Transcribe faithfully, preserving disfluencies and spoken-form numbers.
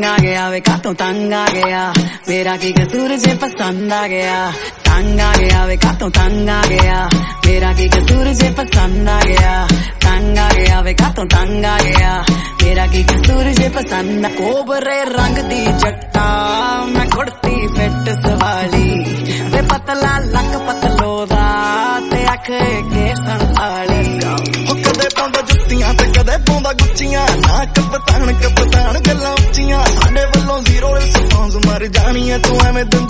तंग आ गया वे कातों तंग आ गया मेरा की कसूर जे पसंद आ गया तंग आ गया वे कातों तंग आ गया मेरा की कसूर जे पसंद आ गया तंग आ गया वे कातों तंग आ गया मेरा की कसूर जे पसंद कोबरे रंग दी जट्टा मैं कुड़ती फिट सवाली वे पतला लक पतलो दा ते अख के संभाली कदे पाउंदा जुत्तियां ते कदे पाउंदा गुच्चियां ना कपतान कपतान गल्लां उच्चियां साडे वल्लों जीरो रिस्पॉन्स मर जानी है तू एवें